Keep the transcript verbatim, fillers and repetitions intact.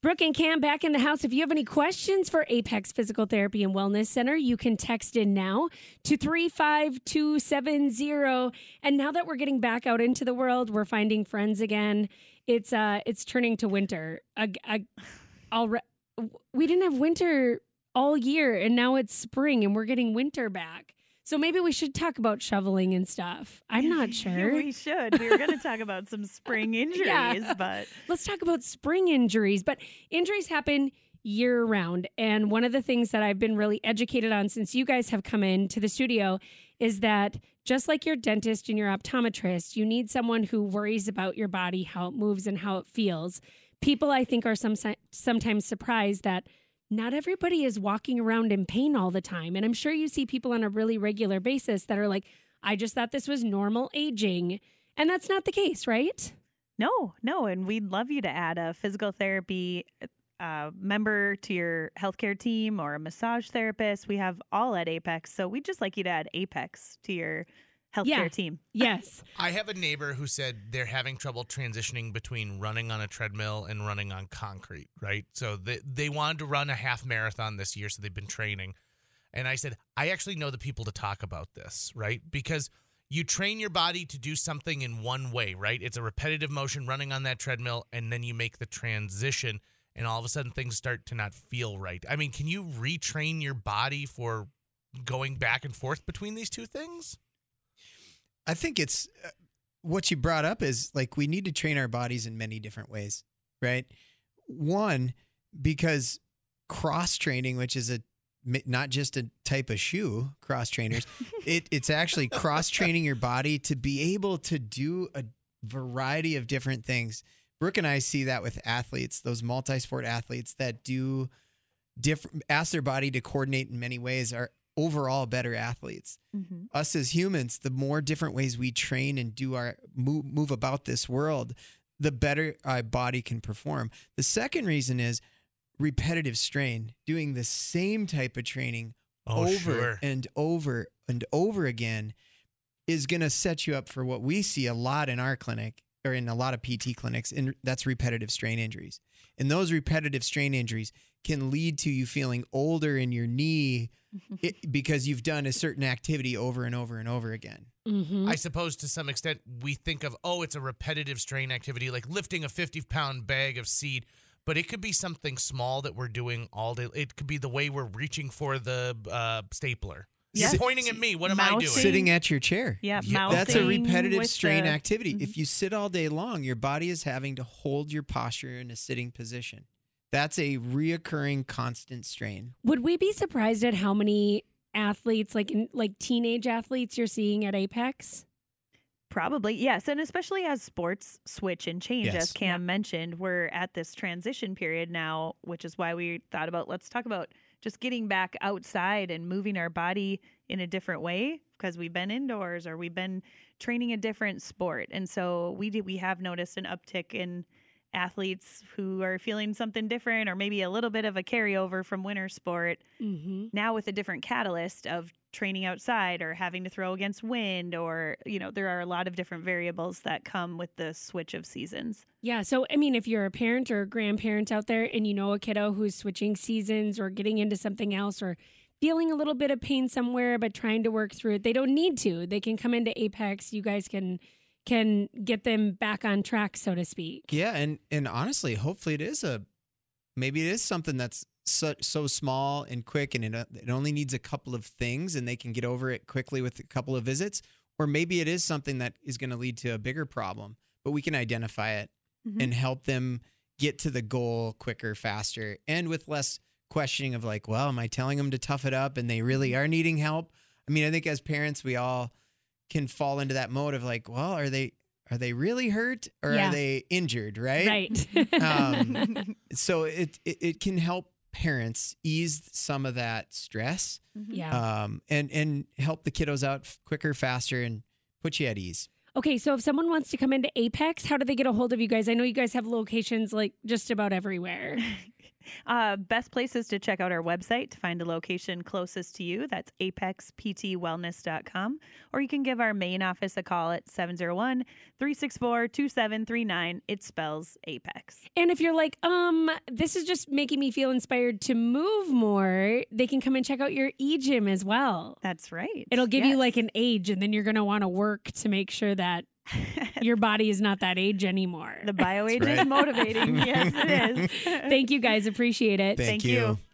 Brooke and Cam back in the house. If you have any questions for Apex Physical Therapy and Wellness Center, you can text in now to three five two seven zero. And now that we're getting back out into the world, we're finding friends again. It's uh, it's turning to winter. Uh, uh, alre- we didn't have winter all year, and now it's spring, and we're getting winter back. So maybe we should talk about shoveling and stuff. I'm not sure. We should. We were going to talk about some spring injuries, Yeah. but Let's talk about spring injuries. But injuries happen year round. And one of the things that I've been really educated on since you guys have come into the studio is that just like your dentist and your optometrist, you need someone who worries about your body, how it moves and how it feels. People, I think, are some, sometimes surprised that not everybody is walking around in pain all the time. And I'm sure you see people on a really regular basis that are like, I just thought this was normal aging. And that's not the case, right? no, no. And we'd love you to add a physical therapy uh, member to your healthcare team or a massage therapist. We have all at Apex. So we'd just like you to add Apex to your healthcare Yeah. team. Yes. I have a neighbor who said they're having trouble transitioning between running on a treadmill and running on concrete, right? So they, they wanted to run a half marathon this year, so they've been training. And I said, I actually know the people to talk about this, right? Because you train your body to do something in one way, right? It's a repetitive motion running on that treadmill, and then you make the transition, and all of a sudden things start to not feel right. I mean, can you retrain your body for going back and forth between these two things? I think it's uh, what you brought up is like we need to train our bodies in many different ways, right? One, because cross training, which is a not just a type of shoe, cross trainers, it, it's actually cross training your body to be able to do a variety of different things. Brooke and I see that with athletes, those multi-sport athletes that do different, ask their body to coordinate in many ways are overall better athletes. Mm-hmm. Us as humans, the more different ways we train and do our move, move about this world, the better our body can perform. The second reason is repetitive strain, doing the same type of training Oh, over sure. and over and over again is going to set you up for what we see a lot in our clinic or in a lot of P T clinics, and that's repetitive strain injuries. And those repetitive strain injuries can lead to you feeling older in your knee it, because you've done a certain activity over and over and over again. Mm-hmm. I suppose to some extent we think of, oh, it's a repetitive strain activity, like lifting a fifty-pound bag of seed, but it could be something small that we're doing all day. It could be the way we're reaching for the uh, stapler. Yes. You're pointing at me. What am I doing? Mousing. Sitting at your chair. Yeah, Yeah, That's a mousing repetitive with strain the- activity. Mhm. If you sit all day long, your body is having to hold your posture in a sitting position. That's a reoccurring constant strain. Would we be surprised at how many athletes, like in, like teenage athletes, you're seeing at Apex? Probably, yes. And especially as sports switch and change, Yes. as Cam mentioned, we're at this transition period now, which is why we thought about, let's talk about just getting back outside and moving our body in a different way because we've been indoors or we've been training a different sport. And so we did, we have noticed an uptick in athletes who are feeling something different or maybe a little bit of a carryover from winter sport Mm-hmm. now with a different catalyst of training outside or having to throw against wind or, you know, there are a lot of different variables that come with the switch of seasons. Yeah. So, I mean, if you're a parent or a grandparent out there and you know a kiddo who's switching seasons or getting into something else or feeling a little bit of pain somewhere but trying to work through it, they don't need to. They can come into Apex. You guys can can get them back on track, so to speak. Yeah, and and honestly, hopefully it is a maybe it is something that's so, so small and quick, and it, it only needs a couple of things, and they can get over it quickly with a couple of visits. Or maybe it is something that is going to lead to a bigger problem, but we can identify it Mhm. and help them get to the goal quicker, faster, and with less questioning of like, well, am I telling them to tough it up and they really are needing help? I mean, I think as parents, we all can fall into that mode of like, well, are they are they really hurt or Yeah. are they injured, right? Right. Um, so it, it it can help parents ease some of that stress, Yeah. um, and and help the kiddos out f- quicker, faster, and put you at ease. Okay, so if someone wants to come into Apex, how do they get a hold of you guys? I know you guys have locations like just about everywhere. Uh, best places to check out our website to find a location closest to you. That's apex p t wellness dot com. Or you can give our main office a call at seven oh one, three six four, two seven three nine. It spells Apex. And if you're like, um, this is just making me feel inspired to move more, they can come and check out your e-gym as well. That's right. It'll give you Yes. like an age, and then you're going to want to work to make sure that your body is not that age anymore. The bio age right. is motivating. Yes, it is. Thank you guys. Appreciate it. Thank, Thank you. you.